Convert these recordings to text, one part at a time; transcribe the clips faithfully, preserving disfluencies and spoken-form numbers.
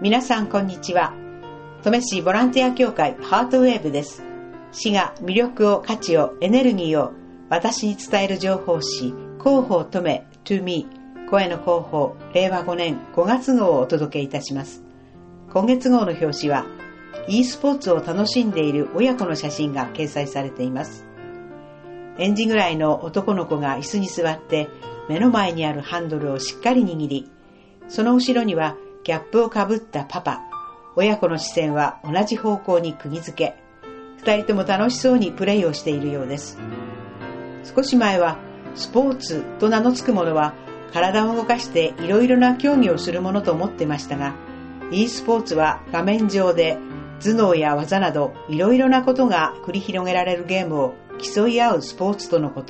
皆さんこんにちは。登米市ボランティア協会ハートウェーブです。市が魅力を、価値を、エネルギーを私に伝える情報誌、広報登米 to me 声の広報れいわごねんごがつ号をお届けいたします。今月号の表紙は e スポーツを楽しんでいる親子の写真が掲載されています。園児ぐらいの男の子が椅子に座って目の前にあるハンドルをしっかり握り、その後ろにはキャップをかぶったパパ。親子の視線は同じ方向に釘付け。二人とも楽しそうにプレイをしているようです。少し前はスポーツと名の付くものは体を動かしていろいろな競技をするものと思ってましたが、e スポーツは画面上で頭脳や技などいろいろなことが繰り広げられるゲームを競い合うスポーツとのこと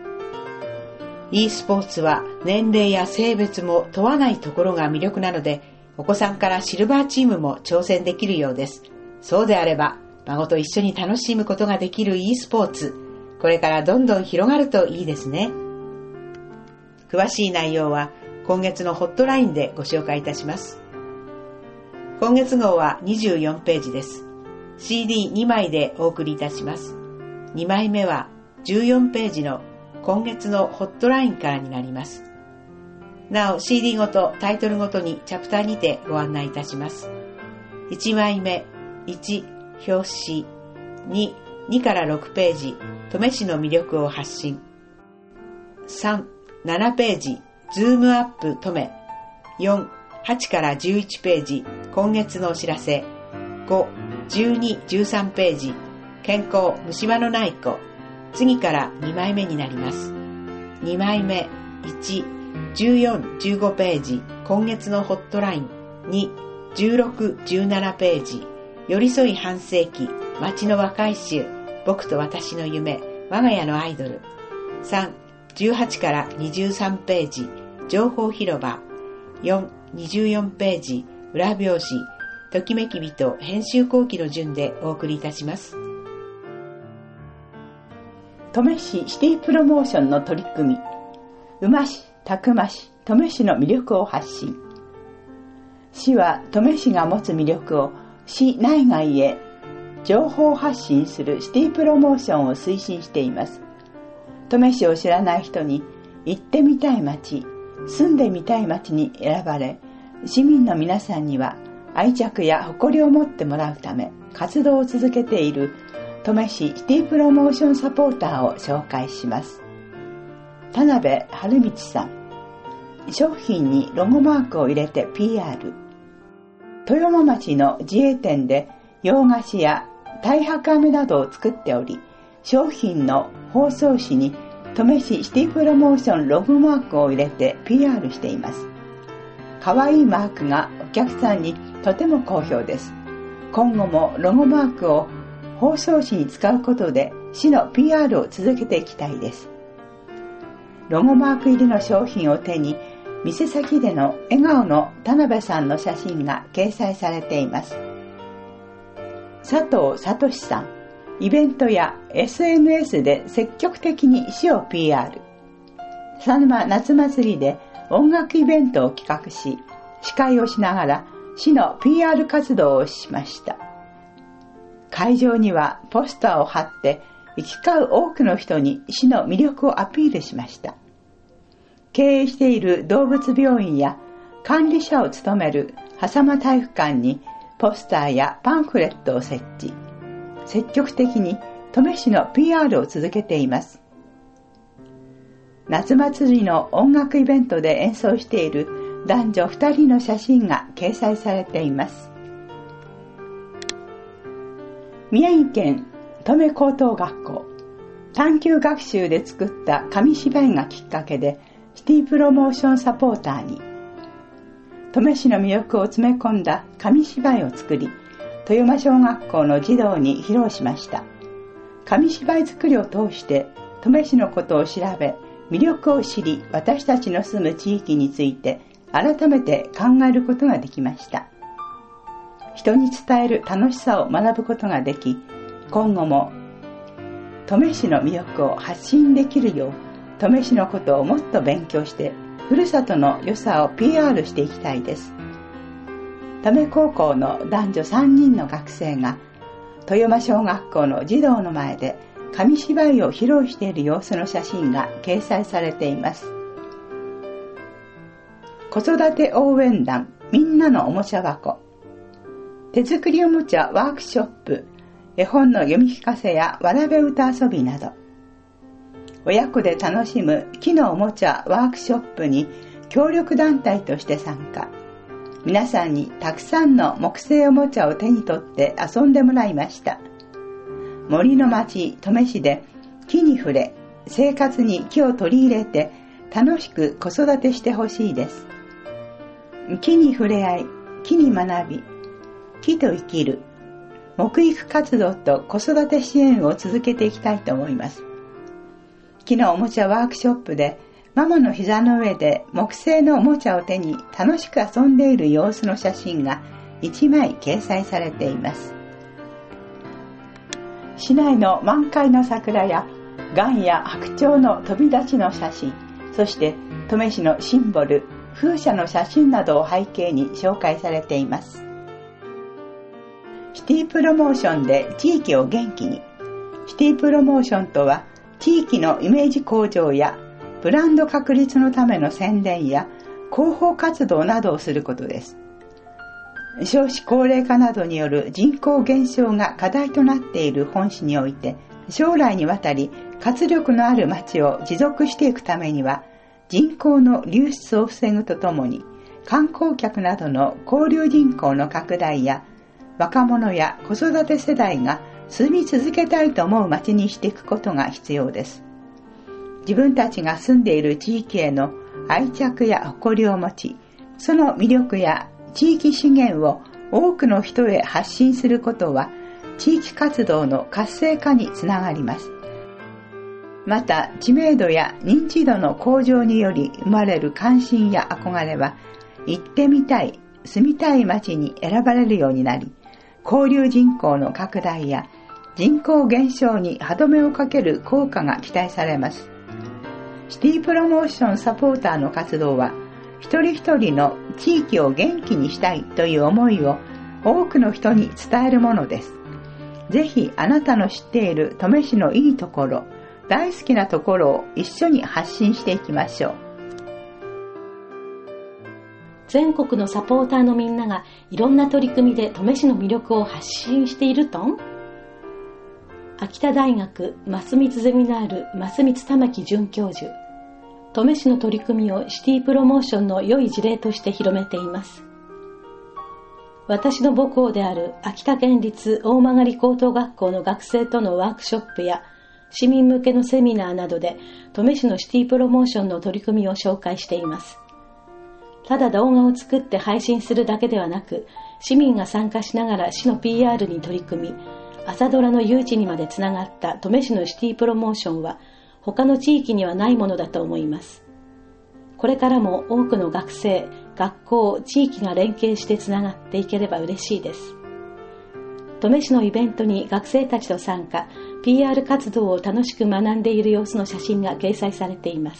。e スポーツは年齢や性別も問わないところが魅力なので、お子さんからシルバーチームも挑戦できるようです。そうであれば、孫と一緒に楽しむことができる e スポーツ、これからどんどん広がるといいですね。詳しい内容は今月のホットラインでご紹介いたします。今月号はにじゅうよんページです。シーディーに 枚でお送りいたします。にまいめはじゅうよんページの今月のホットラインからになります。なお シーディー ごとタイトルごとにチャプターにてご案内いたします。いちまいめ、いち、表紙、に、にからろくページ、登米市の魅力を発信。さん、ななページ、ズームアップ登米。よん、はちからじゅういちページ、今月のお知らせ。ご、じゅうに、じゅうさんページ、健康、虫歯のない子。次からにまいめになります。にまいめ、いち、じゅうよん、じゅうごページ、今月のホットライン。に、じゅうろく、じゅうななページ、寄り添い半世紀、町の和解集、僕と私の夢、我が家のアイドル。さん、じゅうはちからにじゅうさんページ、情報広場。よん、にじゅうよんページ、裏表紙、ときめき人編集後期の順でお送りいたします。 登米市シティプロモーションの取り組み、うまし、たくまし、登米市の魅力を発信。市は登米市が持つ魅力を市内外へ情報発信するシティプロモーションを推進しています。登米市を知らない人に行ってみたい街、住んでみたい街に選ばれ、市民の皆さんには愛着や誇りを持ってもらうため活動を続けている登米市シティプロモーションサポーターを紹介します。田辺春道さん。商品にロゴマークを入れて ピーアール。豊間町の自営店で洋菓子や太白飴などを作っており、商品の包装紙に登米市シティプロモーションロゴマークを入れて ピーアール しています。かわいいマークがお客さんにとても好評です。今後もロゴマークを包装紙に使うことで市の ピーアール を続けていきたいです。ロゴマーク入りの商品を手に、店先での笑顔の田辺さんの写真が掲載されています。佐藤聡さん。イベントや エスエヌエス で積極的に市を ピーアール。佐沼夏祭りで音楽イベントを企画し、司会をしながら市の ピーアール 活動をしました。会場にはポスターを貼って行き交う多くの人に市の魅力をアピールしました。経営している動物病院や管理者を務める狭間体育館にポスターやパンフレットを設置。積極的に登米市の ピーアール を続けています。夏祭りの音楽イベントで演奏している男女ふたりの写真が掲載されています。宮城県登米高等学校探究学習で作った紙芝居がきっかけでシティプロモーションサポーターに。登米市の魅力を詰め込んだ紙芝居を作り、豊間小学校の児童に披露しました。紙芝居作りを通して登米市のことを調べ、魅力を知り、私たちの住む地域について改めて考えることができました。人に伝える楽しさを学ぶことができ、今後も登米市の魅力を発信できるよう、登米市のことをもっと勉強して、ふるさとの良さを ピーアール していきたいです。 登米高校の男女さんにんの学生が豊間小学校の児童の前で紙芝居を披露している様子の写真が掲載されています。子育て応援団みんなのおもちゃ箱、手作りおもちゃワークショップ、絵本の読み聞かせやわらべ歌遊びなど、親子で楽しむ木のおもちゃワークショップに協力団体として参加。皆さんにたくさんの木製おもちゃを手に取って遊んでもらいました。森の町登米市で木に触れ、生活に木を取り入れて楽しく子育てしてほしいです。木に触れ合い、木に学び、木と生きる木育活動と子育て支援を続けていきたいと思います。木のおもちゃワークショップでママの膝の上で木製のおもちゃを手に楽しく遊んでいる様子の写真がいちまい掲載されています。市内の満開の桜や雁や白鳥の飛び立ちの写真、そして登米市のシンボル風車の写真などを背景に紹介されています。シティプロモーションで地域を元気に。シティプロモーションとは地域のイメージ向上やブランド確立のための宣伝や広報活動などをすることです。少子高齢化などによる人口減少が課題となっている本市において、将来にわたり活力のある町を持続していくためには、人口の流出を防ぐとともに、観光客などの交流人口の拡大や、若者や子育て世代が住み続けたいと思う町にしていくことが必要です。自分たちが住んでいる地域への愛着や誇りを持ち、その魅力や地域資源を多くの人へ発信することは、地域活動の活性化につながります。また、知名度や認知度の向上により生まれる関心や憧れは、行ってみたい、住みたい街に選ばれるようになり、交流人口の拡大や人口減少に歯止めをかける効果が期待されます。シティプロモーションサポーターの活動は、一人一人の地域を元気にしたいという思いを多くの人に伝えるものです。ぜひあなたの知っている登米市のいいところ、大好きなところを一緒に発信していきましょう。 全国のサポーターのみんながいろんな取り組みで登米市の魅力を発信しているとん。秋田大学増光ゼミナール増光玉木准教授、登米市の取り組みをシティプロモーションの良い事例として広めています。私の母校である秋田県立大曲高等学校の学生とのワークショップや市民向けのセミナーなどで登米市のシティプロモーションの取り組みを紹介しています。ただ動画を作って配信するだけではなく、市民が参加しながら市の ピーアール に取り組み、朝ドラの誘致にまでつながった登米市のシティプロモーションは他の地域にはないものだと思います。これからも多くの学生、学校、地域が連携してつながっていければ嬉しいです。登米市のイベントに学生たちと参加、ピーアール 活動を楽しく学んでいる様子の写真が掲載されています。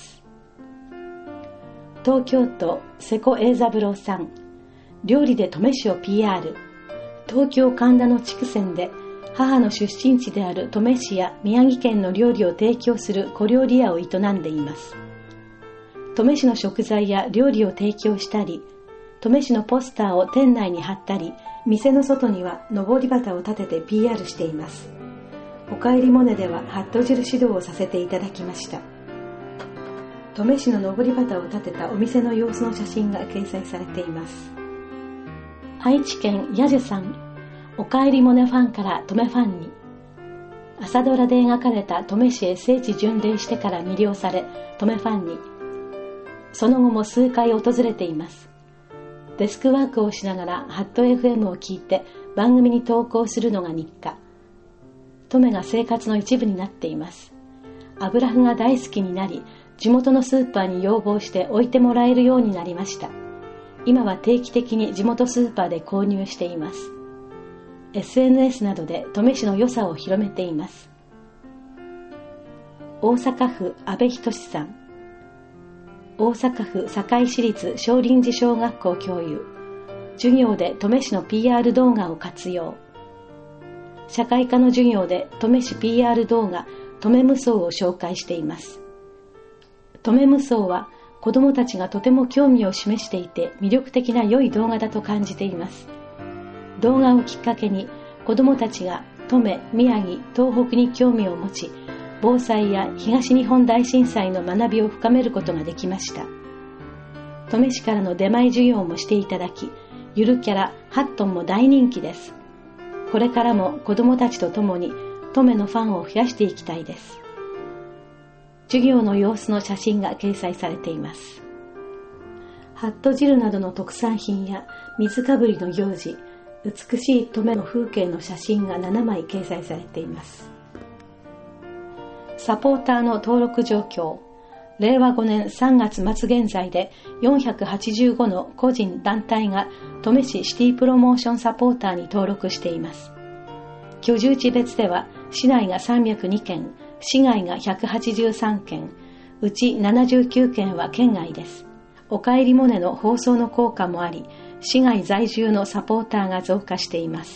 東京都瀬古栄三郎さん、料理で登米市を ピーアール。東京神田の筑前で母の出身地である登米市や宮城県の料理を提供する小料理屋を営んでいます。登米市の食材や料理を提供したり、登米市のポスターを店内に貼ったり、店の外には上り旗を立てて ピーアール しています。おかえりモネではハット汁指導をさせていただきました。登米市の上り旗を立てたお店の様子の写真が掲載されています。愛知県ヤジェさん、おかえりモネファンから登米ファンに。朝ドラで描かれた登米市へ聖地巡礼してから魅了され、登米ファンに。その後も数回訪れています。デスクワークをしながらハット エフエム を聞いて番組に投稿するのが日課。登米が生活の一部になっています。油麩が大好きになり、地元のスーパーに要望して置いてもらえるようになりました。今は定期的に地元スーパーで購入しています。エスエヌエス などで登米市の良さを広めています。大阪府阿部仁さん、大阪府堺市立少林寺小学校教諭、 授業で登米市の ピーアール 動画を活用。社会科の授業で登米市 ピーアール 動画登米無双を紹介しています。登米無双は子どもたちがとても興味を示していて魅力的な良い動画だと感じています。動画をきっかけに子どもたちが登米、宮城、東北に興味を持ち、防災や東日本大震災の学びを深めることができました。登米市からの出前授業もしていただき、ゆるキャラハットンも大人気です。これからも子どもたちと共に登米のファンを増やしていきたいです。授業の様子の写真が掲載されています。ハット汁などの特産品や水かぶりの行事、美しい登米の風景の写真がななまい掲載されています。サポーターの登録状況。れいわごねんさんがつまつ現在でよんひゃくはちじゅうごの個人団体が登米市シティプロモーションサポーターに登録しています。居住地別では市内がさんびゃくにけん、市外がひゃくはちじゅうさんけん、うちななじゅうきゅうけんは県外です。おかえりモネの放送の効果もあり、市外在住のサポーターが増加しています。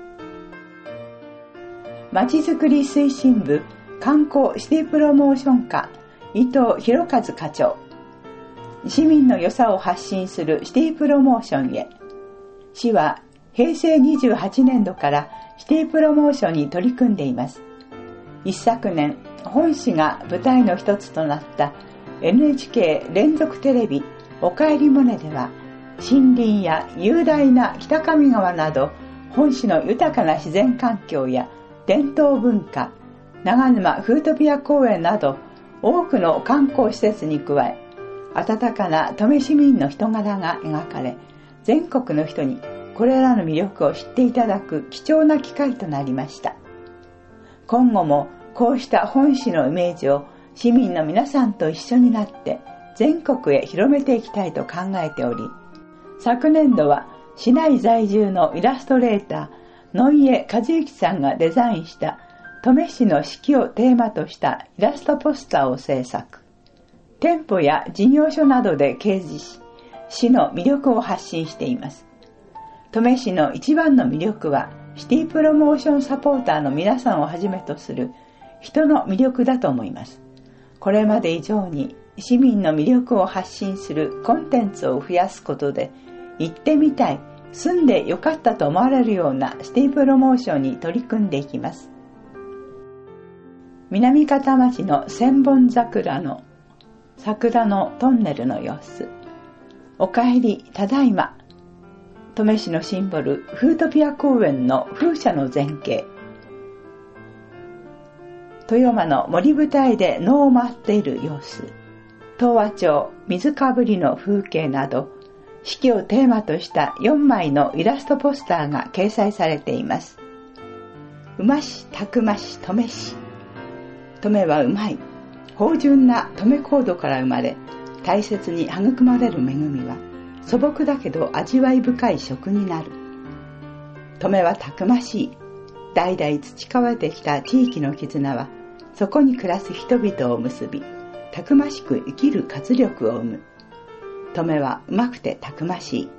まちづくり推進部観光シティプロモーション課伊藤博和課長。市民の良さを発信するシティプロモーションへ。市はへいせいにじゅうはちねんどからシティプロモーションに取り組んでいます。一昨年、本市が舞台の一つとなった エヌエイチケー 連続テレビおかえりモネでは、森林や雄大な北上川など本市の豊かな自然環境や伝統文化、長沼フートピア公園など多くの観光施設に加え、温かな登米市民の人柄が描かれ、全国の人にこれらの魅力を知っていただく貴重な機会となりました。今後もこうした本市のイメージを市民の皆さんと一緒になって全国へ広めていきたいと考えており、昨年度は市内在住のイラストレーター野家和幸さんがデザインした登米市の四季をテーマとしたイラストポスターを制作。店舗や事業所などで掲示し、市の魅力を発信しています。登米市の一番の魅力は、シティプロモーションサポーターの皆さんをはじめとする人の魅力だと思います。これまで以上に市民の魅力を発信するコンテンツを増やすことで、行ってみたい、住んでよかったと思われるようなシティプロモーションに取り組んでいきます。南方町の千本桜の桜のトンネルの様子。おかえり、ただいま。登米市のシンボル、フートピア公園の風車の前景。豊間の森舞台で能を舞っている様子。東和町、水かぶりの風景など、四季をテーマとしたよんまいのイラストポスターが掲載されています。うまし、たくまし、登米市。登米はうまい。芳醇な登米高度から生まれ、大切に育まれる恵みは、素朴だけど味わい深い食になる。登米はたくましい。代々培われてきた地域の絆は、そこに暮らす人々を結び、たくましく生きる活力を生む。登米はうまくてたくましい。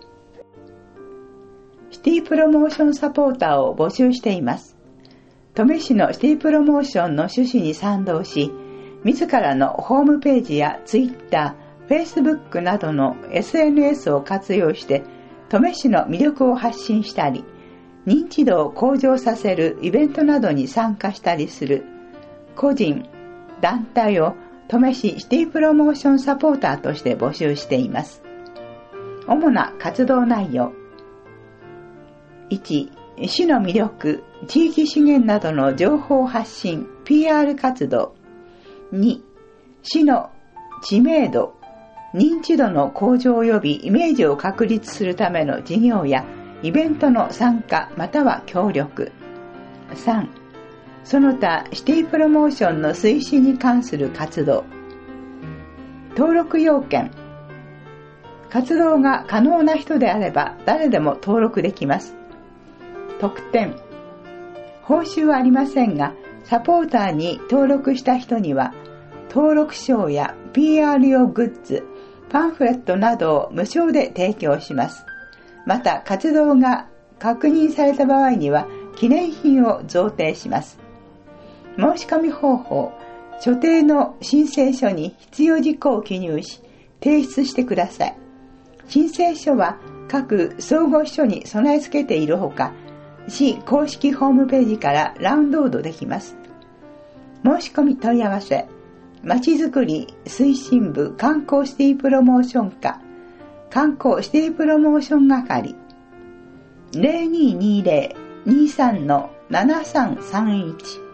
シティプロモーションサポーターを募集しています。登米市のシティプロモーションの趣旨に賛同し、自らのホームページやツイッター、フェイスブックなどの エスエヌエス を活用して、登米市の魅力を発信したり、認知度を向上させるイベントなどに参加したりする個人、団体を登米市シティプロモーションサポーターとして募集しています。主な活動内容。いち、市の魅力、地域資源などの情報発信、ピーアール 活動。に、市の知名度、認知度の向上及びイメージを確立するための事業やイベントの参加または協力。さん、その他シティプロモーションの推進に関する活動。登録要件。活動が可能な人であれば誰でも登録できます。特典。報酬はありませんが、サポーターに登録した人には、登録証や ピーアール 用グッズ、パンフレットなどを無償で提供します。 また活動が確認された場合には記念品を贈呈します。申し込み方法、所定の申請書に必要事項を記入し提出してください。申請書は各総合書に備え付けているほか、市公式ホームページからダウンロードできます。申し込み問い合わせ、まちづくり推進部観光シティプロモーション課観光シティプロモーション係 ゼロにーにーゼロ にーさん ななさんさんいち。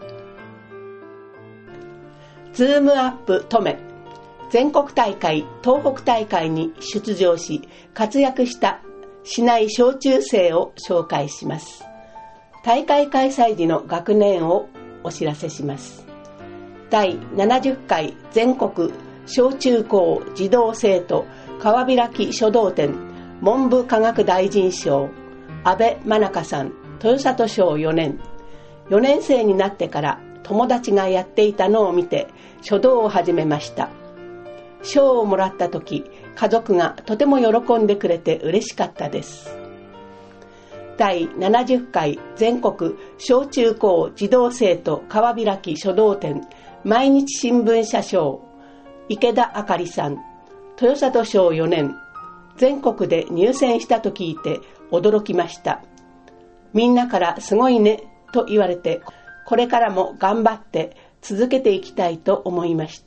ズームアップ登米全国大会東北大会に出場し活躍した市内小中生を紹介します。大会開催時の学年をお知らせします。だいななじゅっかい全国小中高児童生徒川開き書道展文部科学大臣賞安倍真中さん豊里小よねん。よねん生になってから友達がやっていたのを見て書道を始めました。賞をもらった時、家族がとても喜んでくれて嬉しかったです。だいななじゅっかい全国小中高児童生徒川開き書道展毎日新聞社賞池田あかりさん豊里小よねん。全国で入選したと聞いて驚きました。みんなからすごいねと言われて、これからも頑張って続けていきたいと思いました。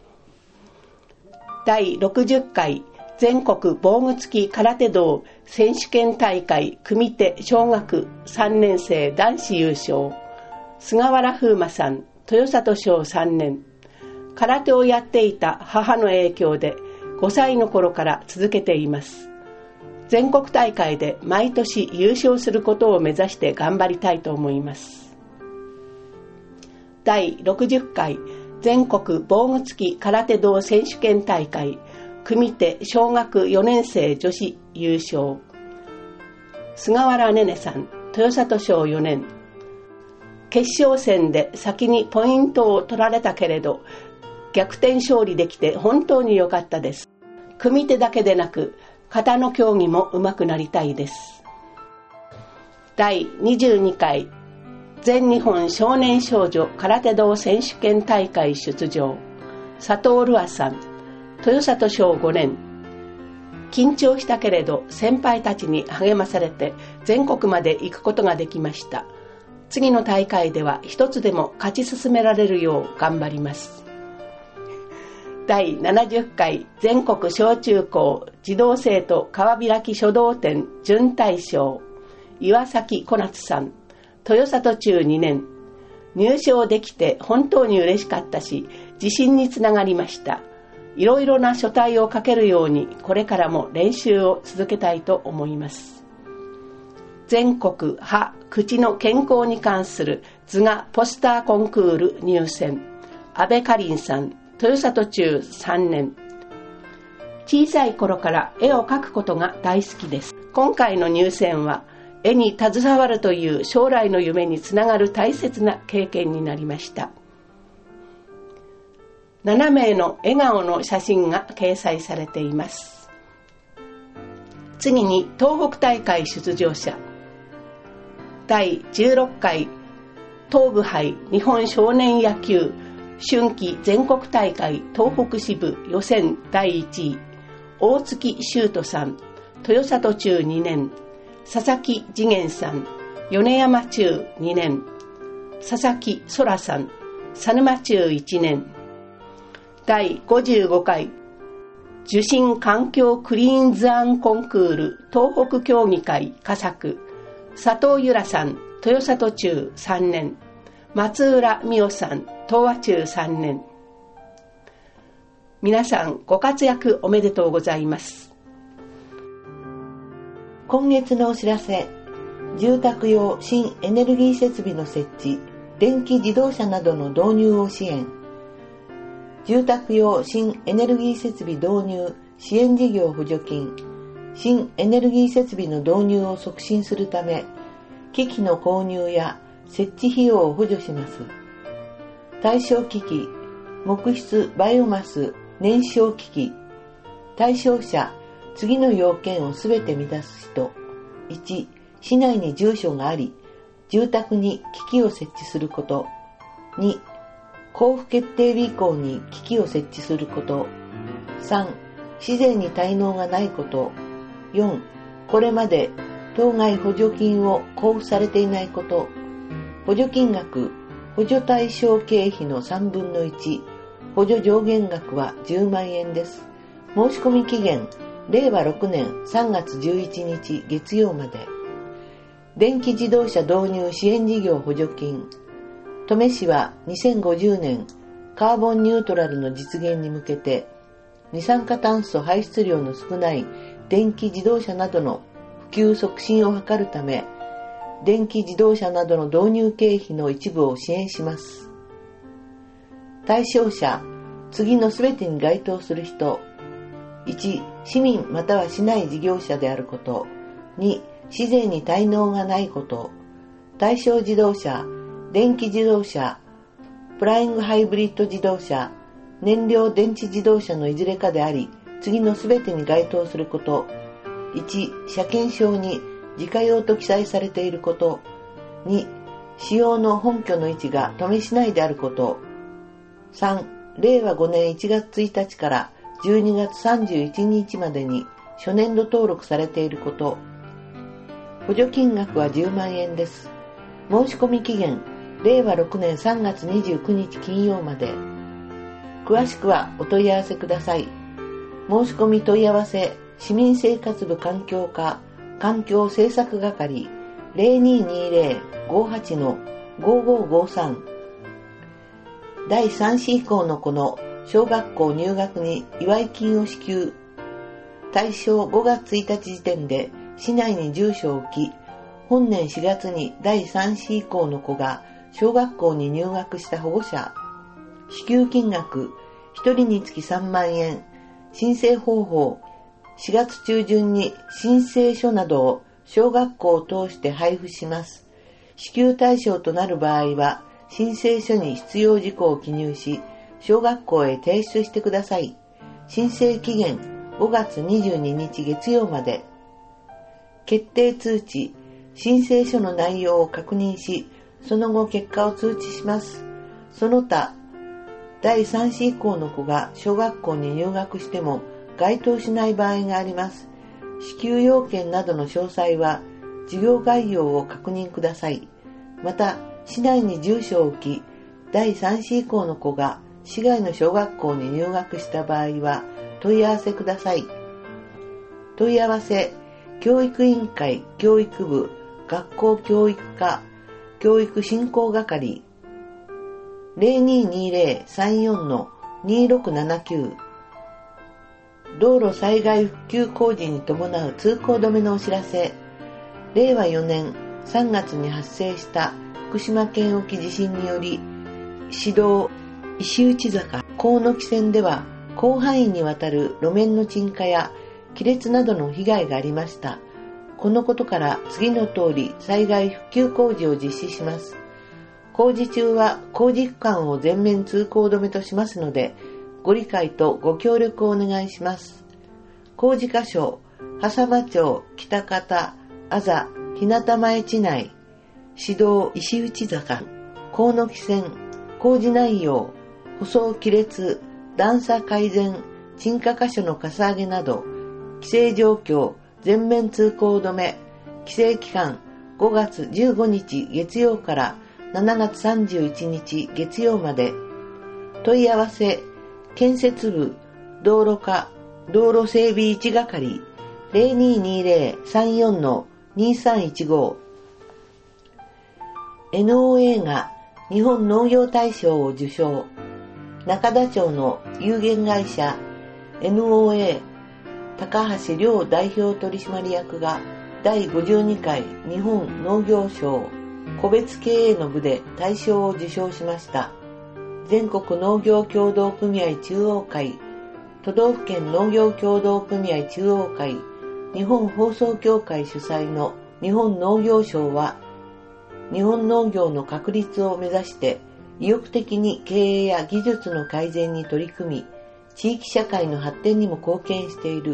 だいろくじゅっかい全国防具付き空手道選手権大会組手小学さんねん生男子優勝菅原風磨さん豊里小さんねん。空手をやっていた母の影響でごさいの頃から続けています。全国大会で毎年優勝することを目指して頑張りたいと思います。だいろくじゅっかい全国防具付き空手道選手権大会組手小学よねん生女子優勝菅原ねねさん豊里小よねん。決勝戦で先にポイントを取られたけれど逆転勝利できて本当に良かったです。組手だけでなく形の競技も上手くなりたいです。だいにじゅうにかい全日本少年少女空手道選手権大会出場佐藤瑠愛さん豊里小ごねん。緊張したけれど先輩たちに励まされて全国まで行くことができました。次の大会では一つでも勝ち進められるよう頑張ります。だいななじゅっかい全国小中高児童生徒川開き書道展準大賞岩崎小夏さん豊里中にねん。入賞できて本当に嬉しかったし自信につながりました。いろいろな書体を書けるようにこれからも練習を続けたいと思います。全国歯・口の健康に関する図画ポスターコンクール入選安倍かりんさん豊里中さんねん。小さい頃から絵を描くことが大好きです。今回の入選は絵に携わるという将来の夢につながる大切な経験になりました。ななめいの笑顔の写真が掲載されています。次に東北大会出場者だいじゅうろっかい東部杯日本少年野球春季全国大会東北支部予選だいいちい大月修斗さん豊里中にねん。佐々木次元さん米山中にねん。佐々木空さん佐沼中いちねん。だいごじゅうごかい受信環境クリーン図案コンクール東北協議会佳作佐藤由良さん豊里中さんねん。松浦美代さん東和中さんねん。皆さんご活躍おめでとうございます。 今月のお知らせ、住宅用新エネルギー設備の設置、電気自動車などの導入を支援。住宅用新エネルギー設備導入支援事業補助金、新エネルギー設備の導入を促進するため、機器の購入や設置費用を補助します。対象機器、木質バイオマス燃焼機器。対象者、 次の要件をすべて満たす人。いち、市内に住所があり、住宅に機器を設置すること。に、交付決定日以降に機器を設置すること。さん、市税に滞納がないこと。よん、これまで当該補助金を交付されていないこと。補助金額、補助対象経費のさんぶんのいち、補助上限額はじゅうまんえんです。申し込み期限、れいわろくねんさんがつじゅういちにち月曜まで。電気自動車導入支援事業補助金。登米市はにせんごじゅうねんカーボンニュートラルの実現に向けて、二酸化炭素排出量の少ない電気自動車などの普及促進を図るため、電気自動車などの導入経費の一部を支援します。対象者、次のすべてに該当する人。いち、市民または市内事業者であること。に、市税に滞納がないこと。対象自動車、電気自動車、プライングハイブリッド自動車、燃料電池自動車のいずれかであり、次のすべてに該当すること。いち、車検証に自家用と記載されていること。に、使用の本拠の位置が登米市内であること。さん、れいわごねんいちがつついたちからじゅうにがつさんじゅういちにちまでに初年度登録されていること。補助金額はじゅうまんえんです。申し込み期限、れいわろくねんさんがつにじゅうくにち金曜まで。詳しくはお問い合わせください。申し込み問い合わせ、市民生活部環境課環境政策係 ゼロにーにーゼロ ごーはち のごーごーごーさん。だいさん子以降の子の小学校入学に祝い金を支給。対象ごがつついたち時点で市内に住所を置き、本年しがつにだいさん子以降の子が小学校に入学した保護者。支給金額、ひとりにつきさんまんえん。申請方法、しがつちゅうじゅんに申請書などを小学校を通して配布します。支給対象となる場合は、申請書に必要事項を記入し、小学校へ提出してください。申請期限、ごがつにじゅうににち月曜まで。決定通知、申請書の内容を確認し、その後結果を通知します。その他、だいさん子以降の子が小学校に入学しても該当しない場合があります。支給要件などの詳細は、事業概要を確認ください。また、市内に住所を置き、だいさん子以降の子が市外の小学校に入学した場合は、問い合わせください。問い合わせ、教育委員会、教育部、学校教育課、教育振興係、ゼロにーにーゼロ さんよん のにーろくななきゅう。道路災害復旧工事に伴う通行止めのお知らせ。れいわよねんさんがつに発生した福島県沖地震により、市道石内坂河野木線では広範囲にわたる路面の沈下や亀裂などの被害がありました。このことから次の通り災害復旧工事を実施します。工事中は工事区間を全面通行止めとしますので、ご理解とご協力をお願いします。工事箇所、笠間町北方あざ日向前地内、市道石内坂河野木線、工事内容、舗装亀裂、段差改善、沈下箇所のかさ上げなど、規制状況、全面通行止め、規制期間ごがつじゅうごにち月曜からしちがつさんじゅういちにち月曜まで。問い合わせ、建設部、道路課、道路整備いち係、ゼロにーにーゼロ さんよん のにさんいちご。エヌオーエー が日本農業大賞を受賞。中田町の有限会社 エヌオーエー 高橋亮代表取締役がだいごじゅうにかい日本農業賞個別経営の部で大賞を受賞しました。全国農業協同組合中央会、都道府県農業協同組合中央会、日本放送協会主催の日本農業賞は、日本農業の確立を目指して意欲的に経営や技術の改善に取り組み、地域社会の発展にも貢献している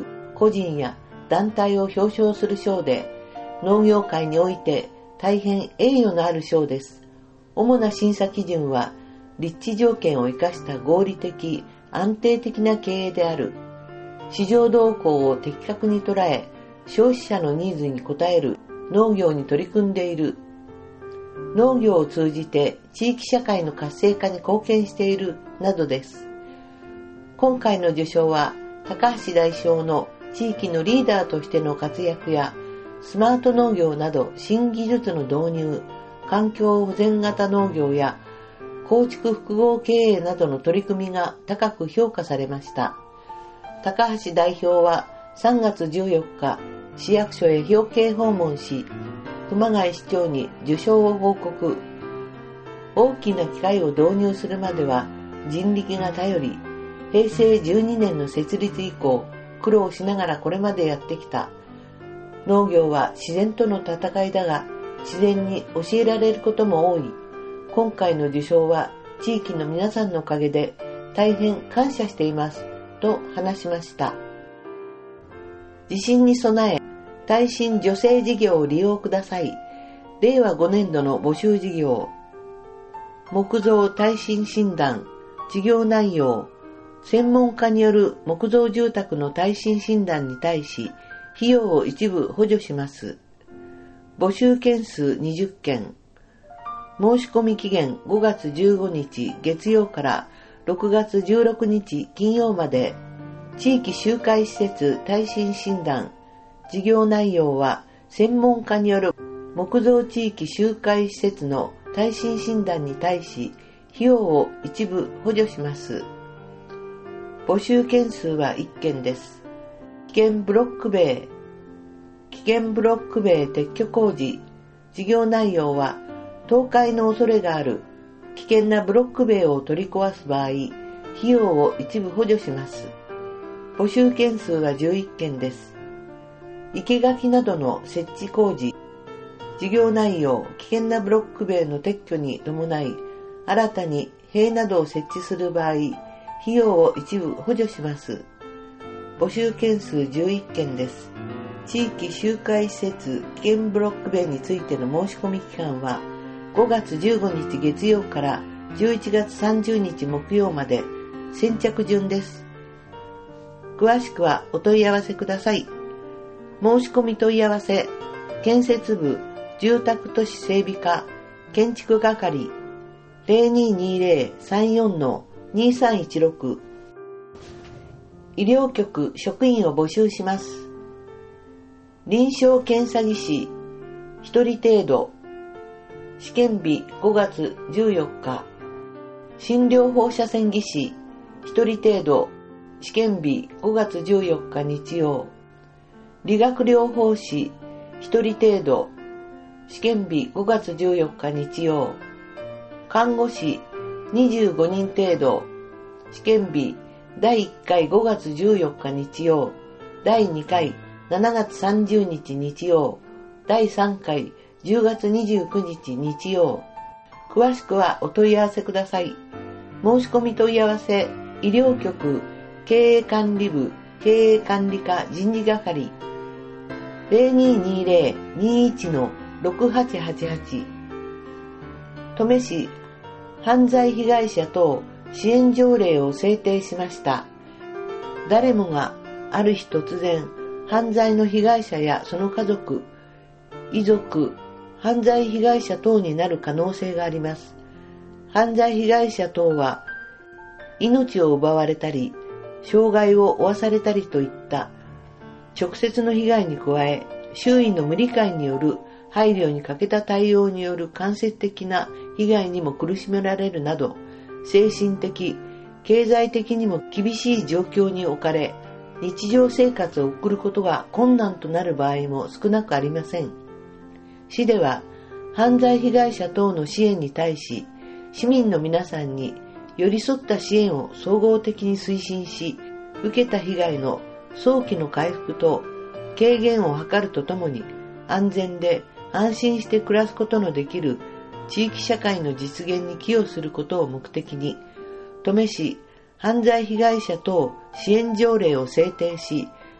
個人や団体を表彰する賞で、農業界において大変栄誉のある賞です。主な審査基準は、立地条件を生かした合理的、安定的な経営である。市場動向を的確に捉え、消費者のニーズに応える農業に取り組んでいる。農業を通じて地域社会の活性化に貢献しているなどです。今回の受賞は、高橋代表の地域のリーダーとしての活躍や、スマート農業など新技術の導入、環境保全型農業や構築複合経営などの取り組みが高く評価されました。高橋代表はさんがつじゅうよっか、市役所へ表敬訪問し、熊谷市長に受賞を報告。大きな機械を導入するまでは人力が頼り、へいせいじゅうにねんの設立以降、苦労しながらこれまでやってきた。農業は自然との戦いだが、自然に教えられることも多い。今回の受賞は地域の皆さんのおかげで大変感謝しています、と話しました。地震に備え、耐震助成事業を利用ください。れいわごねんどの募集事業。木造耐震診断、事業内容。専門家による木造住宅の耐震診断に対し、費用を一部補助します。募集件数にじゅっけん。申し込み期限ごがつじゅうごにち月曜からろくがつじゅうろくにち金曜まで。地域集会施設耐震診断。事業内容は専門家による木造地域集会施設の耐震診断に対し費用を一部補助します。募集件数はいっけんです。危険ブロック塀。危険ブロック塀撤去工事。事業内容は倒壊の恐れがある危険なブロック塀を取り壊す場合、費用を一部補助します。募集件数はじゅういっけんです。生垣などの設置工事。事業内容、危険なブロック塀の撤去に伴い、新たに塀などを設置する場合、費用を一部補助します。募集件数じゅういっけんです。地域集会施設危険ブロック塀についての申し込み期間はごがつじゅうごにち月曜からじゅういちがつさんじゅうにち木曜まで。先着順です。詳しくはお問い合わせください。申し込み問い合わせ、建設部住宅都市整備課建築係 ゼロにーにーぜろ さんよん にーさんいちろく。医療局職員を募集します。臨床検査技師ひとり程度。試験日ごがつじゅうよっか。診療放射線技師ひとり程度。試験日ごがつじゅうよっか日曜。理学療法士ひとり程度。試験日ごがつじゅうよっか日曜。看護師にじゅうごにん程度。試験日だいいっかいごがつじゅうよっか日曜。だいにかいしちがつさんじゅうにち日曜。だいさんかいじゅうがつにじゅうくにち日曜。詳しくはお問い合わせください。申し込み問い合わせ、医療局経営管理部経営管理課人事係 ゼロにーにーぜろ にーいち ろくはちはちはち。登米市犯罪被害者等支援条例を制定しました。誰もがある日突然犯罪の被害者やその家族、遺族、犯罪被害者等になる可能性があります。犯罪被害者等は命を奪われたり、傷害を負わされたりといった直接の被害に加え、周囲の無理解による配慮に欠けた対応による間接的な被害にも苦しめられるなど、精神的、経済的にも厳しい状況に置かれ、日常生活を送ることが困難となる場合も少なくありません。市では、犯罪被害者等の支援に対し、市民の皆さんに寄り添った支援を総合的に推進し、受けた被害の早期の回復と軽減を図るとともに、安全で安心して暮らすことのできる地域社会の実現に寄与することを目的に、登米市犯罪被害者等支援条例を制定し、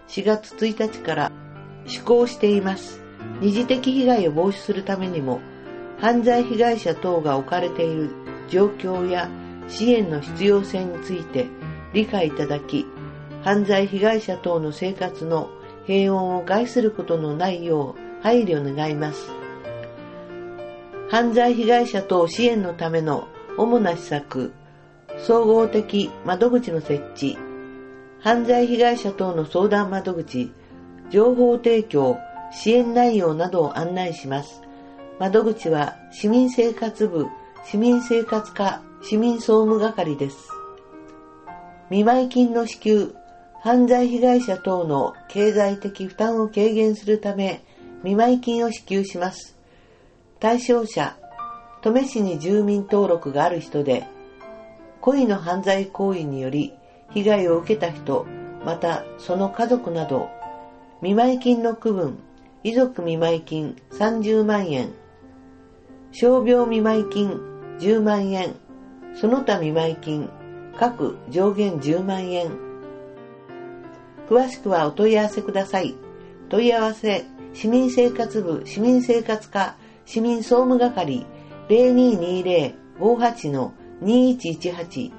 しがつついたちから施行しています。二次的被害を防止するためにも、犯罪被害者等が置かれている状況や支援の必要性について理解いただき、犯罪被害者等の生活の平穏を害することのないよう配慮願います。犯罪被害者等支援のための主な施策、総合的窓口の設置、犯罪被害者等の相談窓口、情報提供、支援内容などを案内します。窓口は市民生活部、市民生活課、市民総務係です。見舞金の支給、犯罪被害者等の経済的負担を軽減するため、見舞金を支給します。対象者、登米市に住民登録がある人で、故意の犯罪行為により被害を受けた人、またその家族など、見舞金の区分、遺族見舞金さんじゅうまんえん、傷病見舞金じゅうまんえん、その他見舞金各上限じゅうまんえん。詳しくはお問い合わせください。問い合わせ、市民生活部市民生活課市民総務係 ゼロにーにーゼロ ごーはち にーいちいちはち。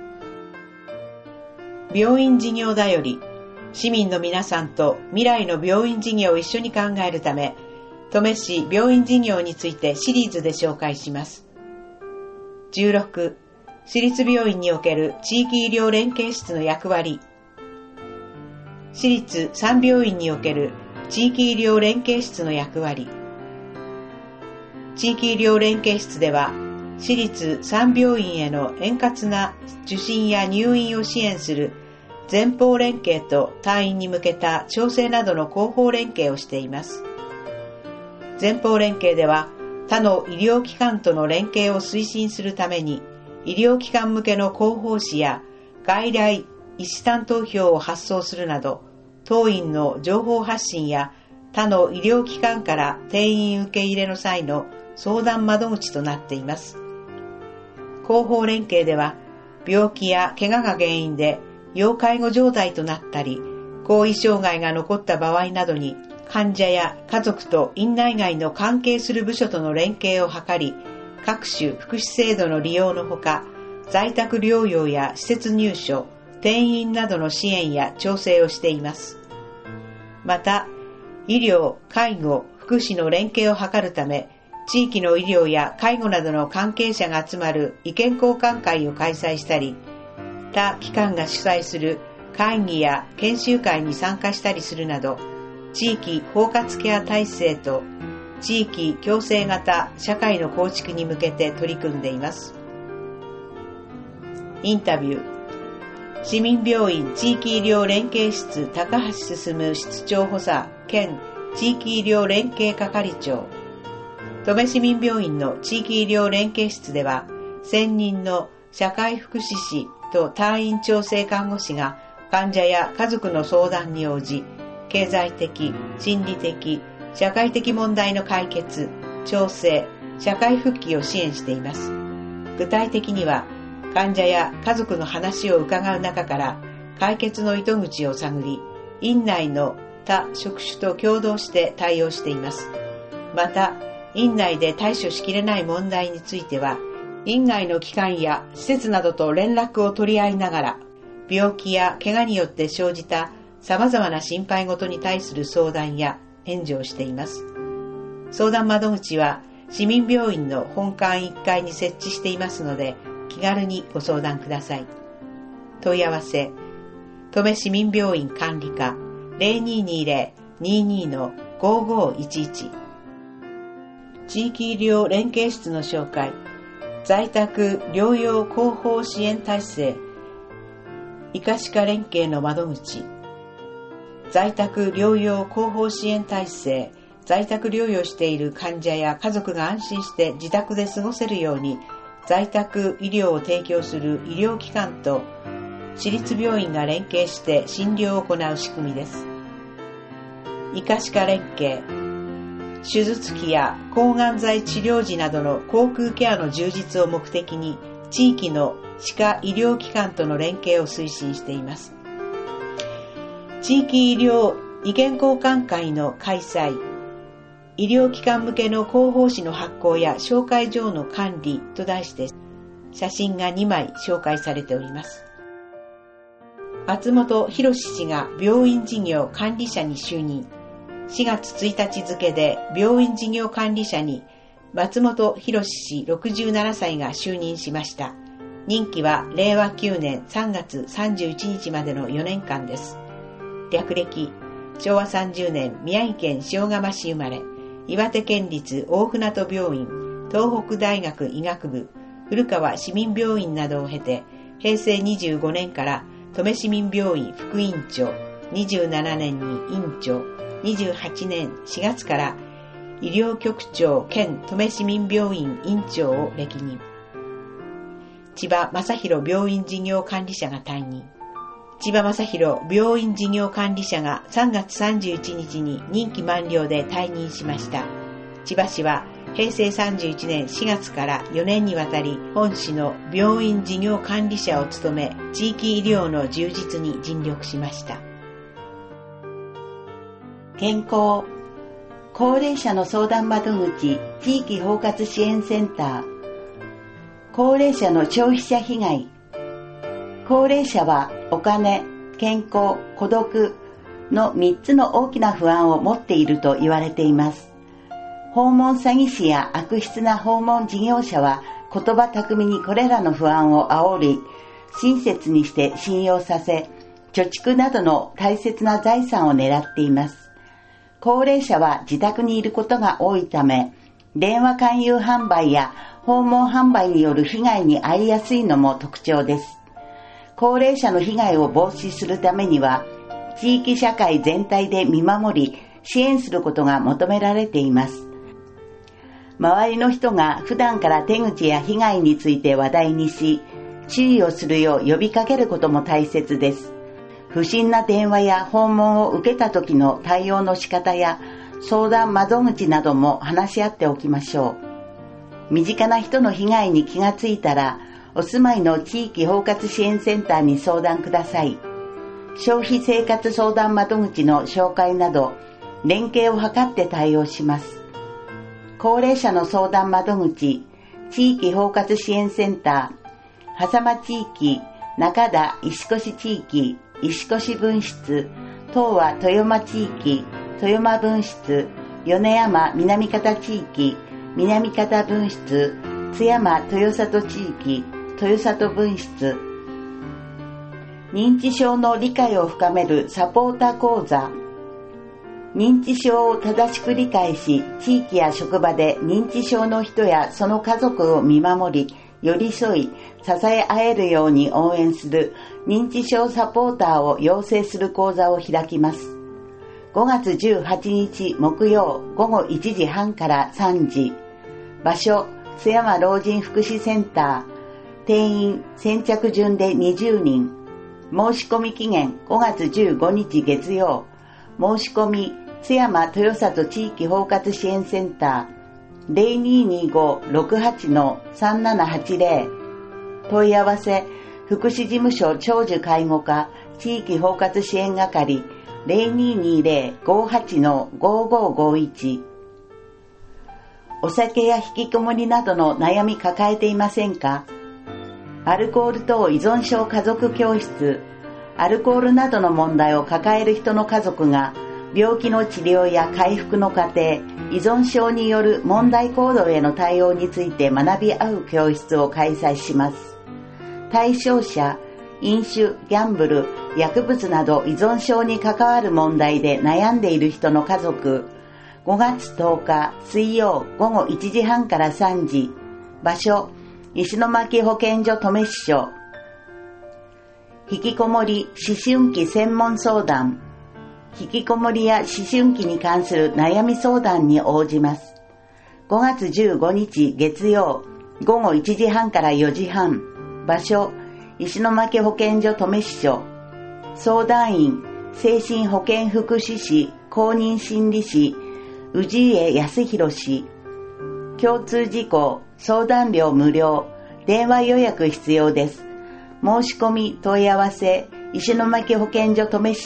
病院事業だより、市民の皆さんと未来の病院事業を一緒に考えるため、登米市病院事業についてシリーズで紹介します。じゅうろく、市立病院における地域医療連携室の役割。市立産病院における地域医療連携室の役割。地域医療連携室では、市立産病院への円滑な受診や入院を支援する前方連携と退院に向けた調整などの後方連携をしています。前方連携では、他の医療機関との連携を推進するために、医療機関向けの広報誌や外来医師担当票を発送するなど、当院の情報発信や他の医療機関から転院受け入れの際の相談窓口となっています。広報連携では、病気や怪我が原因で要介護状態となったり、後遺障害が残った場合などに、患者や家族と院内外の関係する部署との連携を図り、各種福祉制度の利用のほか、在宅療養や施設入所、転院などの支援や調整をしています。また、医療、介護、福祉の連携を図るため、地域の医療や介護などの関係者が集まる意見交換会を開催したり、他機関が主催する会議や研修会に参加したりするなど、地域包括ケア体制と地域共生型社会の構築に向けて取り組んでいます。インタビュー。市民病院地域医療連携室高橋進室長補佐兼地域医療連携係長。登米市民病院の地域医療連携室では、専任の社会福祉士と退院調整看護師が患者や家族の相談に応じ、経済的、心理的、社会的問題の解決、調整、社会復帰を支援しています。具体的には、患者や家族の話を伺う中から解決の糸口を探り、院内の他職種と共同して対応しています。また、院内で対処しきれない問題については、院外の機関や施設などと連絡を取り合いながら、病気や怪我によって生じた様々な心配事に対する相談や援助をしています。相談窓口は市民病院の本館いっかいに設置していますので、気軽にご相談ください。問い合わせ、登米市民病院管理課 ゼロにーにーゼロ にーにー ごーごーいちいち。地域医療連携室の紹介、在宅療養広報支援体制、医科歯科連携の窓口、在宅療養広報支援体制、在宅療養している患者や家族が安心して自宅で過ごせるように、在宅医療を提供する医療機関と私立病院が連携して診療を行う仕組みです。医科歯科連携、手術器や抗がん剤治療時などの口腔ケアの充実を目的に、地域の歯科医療機関との連携を推進しています。 地域医療意見交換会の開催、医療機関向けの広報誌の発行や紹介状の管理と題して写真がにまい紹介されております。松本博氏が病院事業管理者に就任。しがつついたち付で病院事業管理者に松本博氏ろくじゅうななさいが就任しました。任期はれいわきゅうねんさんがつさんじゅういちにちまでのよねんかんです。略歴、しょうわさんじゅうねん宮城県塩釜市生まれ、岩手県立大船渡病院、東北大学医学部、古川市民病院などを経て、へいせいにじゅうごねんから登米市民病院副院長、にじゅうななねんに院長、にじゅうはちねんしがつから医療局長兼登米市民病院院長を歴任。千葉正弘病院事業管理者が退任。千葉正弘病院事業管理者がさんがつさんじゅういちにちに任期満了で退任しました。千葉市はへいせいさんじゅういちねんしがつからよねんにわたり本市の病院事業管理者を務め、地域医療の充実に尽力しました。 健康、高齢者の相談窓口、地域包括支援センター、高齢者の消費者被害。高齢者はお金、健康、孤独のみっつの大きな不安を持っていると言われています。訪問詐欺師や悪質な訪問事業者は言葉巧みにこれらの不安を煽り、親切にして信用させ、貯蓄などの大切な財産を狙っています。高齢者は自宅にいることが多いため、電話勧誘販売や訪問販売による被害に遭いやすいのも特徴です。高齢者の被害を防止するためには、地域社会全体で見守り、支援することが求められています。周りの人が普段から手口や被害について話題にし、注意をするよう呼びかけることも大切です。不審な電話や訪問を受けた時の対応の仕方や相談窓口なども話し合っておきましょう。身近な人の被害に気がついたら、お住まいの地域包括支援センターに相談ください。消費生活相談窓口の紹介など、連携を図って対応します。高齢者の相談窓口、地域包括支援センター、狭間地域、中田石越地域、石越分室、東和豊間地域、豊間分室、米山南方地域、南方分室、津山豊里地域、豊里分室。認知症の理解を深めるサポーター講座。認知症を正しく理解し、地域や職場で認知症の人やその家族を見守り、寄り添い、支え合えるように応援する認知症サポーターを養成する講座を開きます。ごがつじゅうはちにち木曜ごごいちじはんからさんじ。場所、津山老人福祉センター。定員先着順でにじゅうにん。申し込み期限ごがつじゅうごにち月曜。申し込み津山豊里地域包括支援センター ゼロにーにーごーろくはちのさんななはちゼロ。問い合わせ福祉事務所長寿介護課地域包括支援係 ゼロにーにーゼロごーはちのごーごーごーいち。お酒や引きこもりなどの悩み抱えていませんか？アルコール等依存症家族教室。アルコールなどの問題を抱える人の家族が病気の治療や回復の過程、依存症による問題行動への対応について学び合う教室を開催します。対象者、飲酒、ギャンブル、薬物など依存症に関わる問題で悩んでいる人の家族。ごがつとおか水曜ごごいちじはんからさんじ。場所、石巻保健所登米支所。引きこもり思春期専門相談。引きこもりや思春期に関する悩み相談に応じます。ごがつじゅうごにち月曜ごごいちじはんからよじはん。場所、石巻保健所登米支所。相談員、精神保健福祉士公認心理士氏家康弘氏。共通事項、相談料無料、電話予約必要です。申し込み問い合わせ石巻保健所登米支所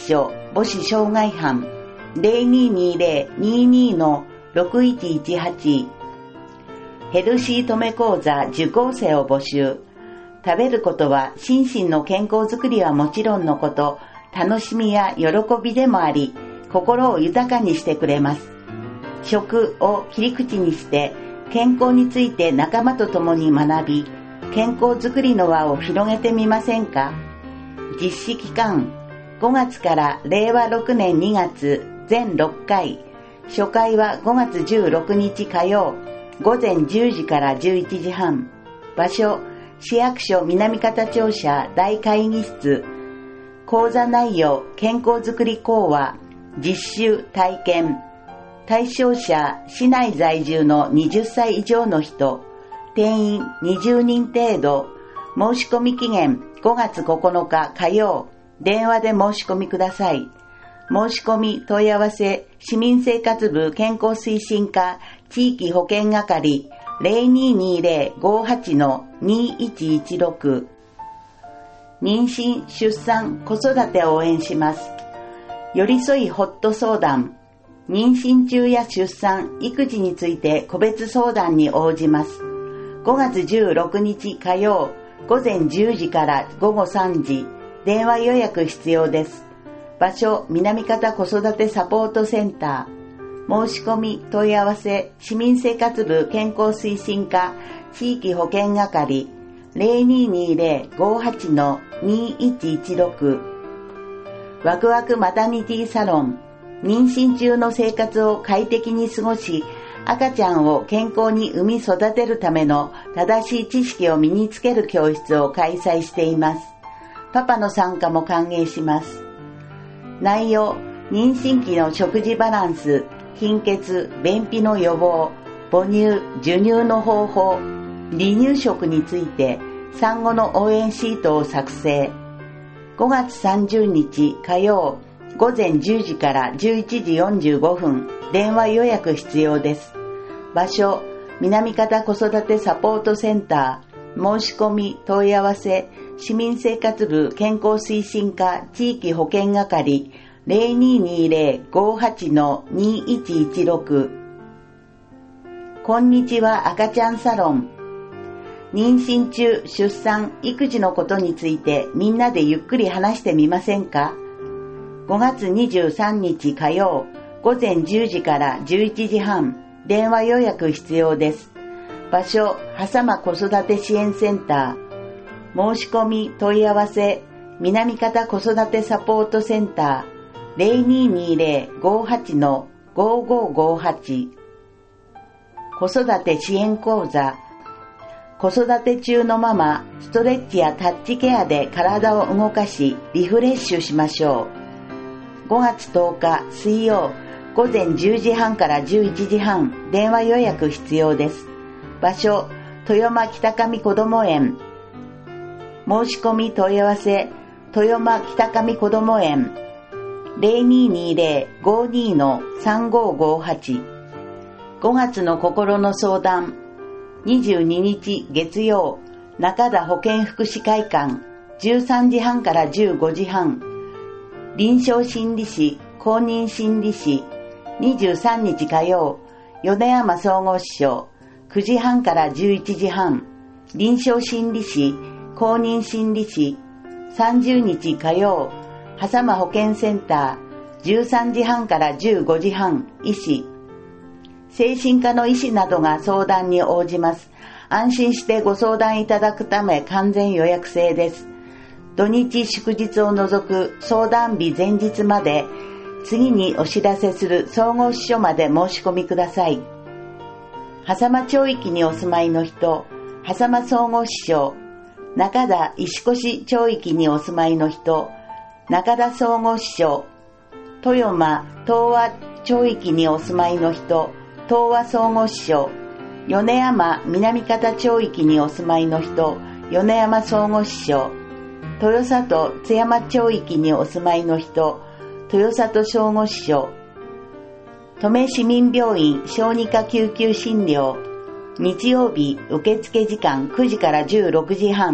母子障害班 ゼロにーにーゼロ にーにー のろくいちいちはち、ヘルシートメ講座受講生を募集。食べることは心身の健康づくりはもちろんのこと、楽しみや喜びでもあり、心を豊かにしてくれます。食を切り口にして健康について仲間と共に学び、健康づくりの輪を広げてみませんか？実施期間ごがつかられいわろくねんにがつ全ろっかい。初回はごがつじゅうろくにち火曜午前じゅうじからじゅういちじはん。場所市役所南方庁舎大会議室。講座内容健康づくり講話、実習体験。対象者市内在住のはたち以上の人。定員にじゅうにん程度。申し込み期限ごがつここのか火曜。電話で申し込みください。申し込み問い合わせ市民生活部健康推進課地域保健係 ゼロにーにーゼロ ごーはち のにーいちいちろく。妊娠、出産、子育てを応援します。寄り添いホット相談。妊娠中や出産、育児について個別相談に応じます。ごがつじゅうろくにち火曜午前じゅうじからごごさんじ。電話予約必要です。場所南方子育てサポートセンター。申し込み問い合わせ市民生活部健康推進課地域保健係 ゼロにーにーゼロ ごーはち のにーいちいちろく。ワクワクマタニティサロン。妊娠中の生活を快適に過ごし、赤ちゃんを健康に産み育てるための正しい知識を身につける教室を開催しています。パパの参加も歓迎します。内容、妊娠期の食事バランス、貧血、便秘の予防、母乳、授乳の方法、離乳食について産後の応援シートを作成。ごがつさんじゅうにち火曜午前じゅうじからじゅういちじよんじゅうごふん。電話予約必要です。場所、南方子育てサポートセンター。申し込み問い合わせ市民生活部健康推進課地域保健係 ゼロにーにーゼロ ごーはち のにーいちいちろく。こんにちは赤ちゃんサロン。妊娠中、出産、育児のことについてみんなでゆっくり話してみませんか？ごがつにじゅうさんにち火曜午前じゅうじからじゅういちじはん。電話予約必要です。場所、はさま子育て支援センター。申し込み問い合わせ南方子育てサポートセンター ゼロにーにーゼロ ごーはち のごーごーごーはち。子育て支援講座。子育て中のママ、ストレッチやタッチケアで体を動かしリフレッシュしましょう。ごがつとおか水曜午前じゅうじはんからじゅういちじはん。電話予約必要です。場所、豊間北上こども園。申し込み問い合わせ豊間北上こども園 ゼロにーにーゼロ ごーにー のさんごーごーはち。ごがつの心の相談。にじゅうににち月曜中田保健福祉会館じゅうさんじはんからじゅうごじはん。臨床心理士公認心理士にじゅうさんにち火曜米山総合支所くじはんからじゅういちじはん。臨床心理士公認心理士さんじゅうにち火曜はさま保健センターじゅうさんじはんからじゅうごじはん。医師精神科の医師などが相談に応じます。安心してご相談いただくため完全予約制です。土日祝日を除く相談日前日まで次にお知らせする総合支所まで申し込みください。はさま町域にお住まいの人、はさま総合支所、中田石越町域にお住まいの人、中田総合支所、豊間東和町域にお住まいの人、東和総合支所、米山南方町域にお住まいの人、米山総合支所、豊里津山町域にお住まいの人、豊里総合支所、登米市民病院小児科救急診療、日曜日受付時間くじからじゅうろくじはん、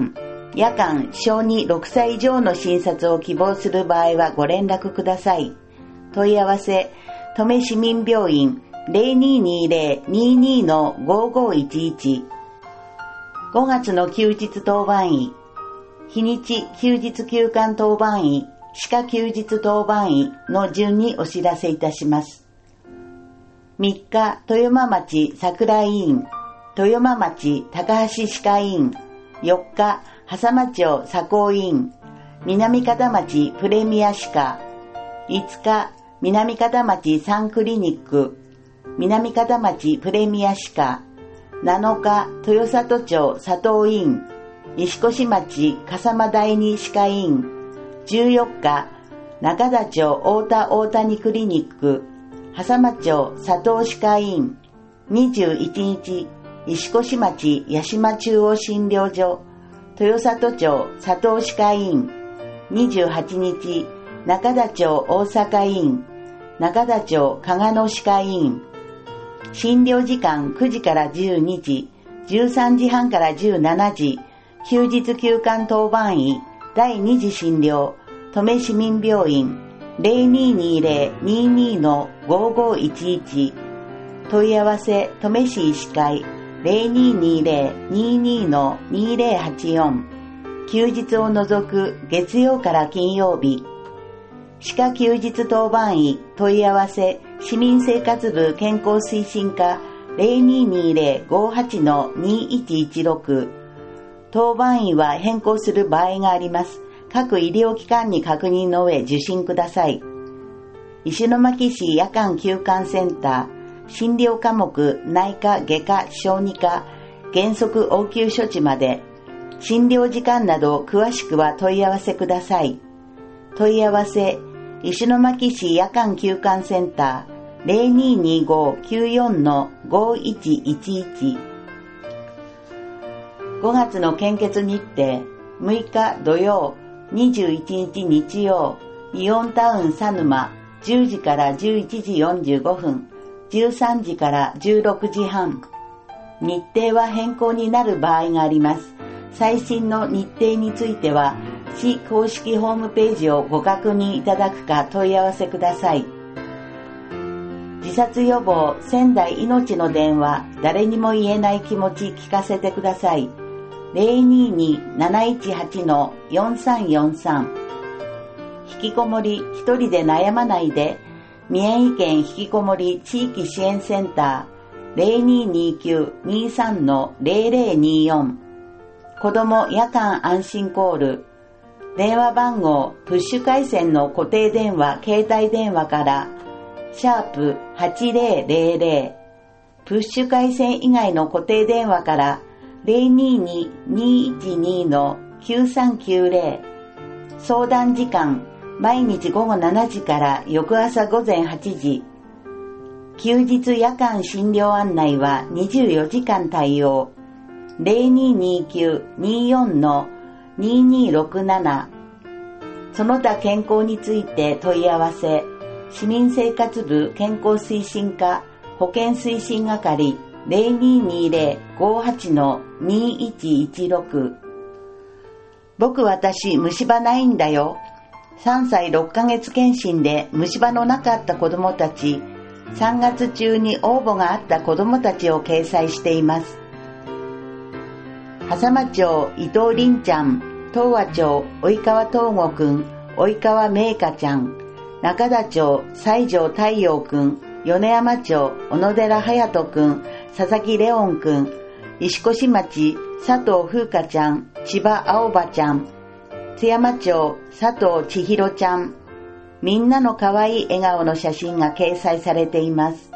夜間、小児ろくさい以上の診察を希望する場合はご連絡ください。問い合わせ、登米市民病院 ゼロにーにーぜろ にーにー のごーごーいちいち。ごがつの休日当番医、日にち休日休館当番医、歯科休日当番医の順にお知らせいたします。みっか、豊間町桜医院、豊間町高橋歯科医院、よっか、笠間町佐高医院、南方町プレミア歯科、いつか、南方町サンクリニック、南方町プレミア歯科、なのか、豊里町佐藤医院、西越町笠間第二歯科医院、じゅうよっか、中田町太田大谷クリニック、笠間町佐藤歯科医院、にじゅういちにち、石越町八島中央診療所、豊里町佐藤歯科医院、にじゅうはちにち、中田町大阪医院、中田町加賀野歯科医院。診療時間くじからじゅうにじ、じゅうさんじはんからじゅうしちじ、休日休館当番医、だいに次診療、登米市民病院 ゼロにーにーぜろ にーにー のごーごーいちいち。問い合わせ、登米市医師会 ゼロにーにーぜろ にーにー のにーぜろはちよん。休日を除く月曜から金曜日。歯科休日当番医問い合わせ市民生活部健康推進課 ゼロにーにーぜろ ごーはち のにーいちいちろく。当番医は変更する場合があります。各医療機関に確認の上受診ください。石巻市夜間休館センター、診療科目内科外科小児科原則応急処置まで。診療時間など詳しくは問い合わせください。問い合わせ、石巻市夜間休館センター ゼロにーにーごーきゅうよんのごーいちいちいち。ごがつの献血日程、むいか土曜、にじゅういちにち日曜、イオンタウン佐沼、じゅうじからじゅういちじよんじゅうごふん、じゅうさんじからじゅうろくじはん。日程は変更になる場合があります。最新の日程については、市公式ホームページをご確認いただくか問い合わせください。自殺予防仙台命の電話、誰にも言えない気持ち聞かせてください。ゼロにーにーなないちはちのよんさんよんさん。引きこもり一人で悩まないで、宮城県引きこもり地域支援センター ゼロにーにーきゅうにーさんのゼロゼロにーよん。子ども夜間安心コール。電話番号、プッシュ回線の固定電話、携帯電話から、シャープはちぜろぜろぜろ。プッシュ回線以外の固定電話から、ゼロにーにーにーいちにーのきゅうさんきゅうぜろ。相談時間、毎日午後しちじから翌朝午前はちじ。休日夜間診療案内はにじゅうよじかん対応。ゼロにーにーきゅうにーよんのにーにーろくなな。その他健康について問い合わせ、市民生活部健康推進課保健推進係 ゼロにーにーぜろ ごーはちのにーいちいちろく。僕私虫歯ないんだよ。さんさいろっかげつ検診で虫歯のなかった子どもたち、さんがつ中に応募があった子どもたちを掲載しています。笠間町伊藤凛ちゃん、東和町及川東吾くん、及川明香ちゃん、中田町西条太陽くん、米山町小野寺隼人くん、佐々木レオンくん、石越町佐藤風花ちゃん、千葉青葉ちゃん、津山町佐藤千尋ちゃん。みんなの可愛い笑顔の写真が掲載されています。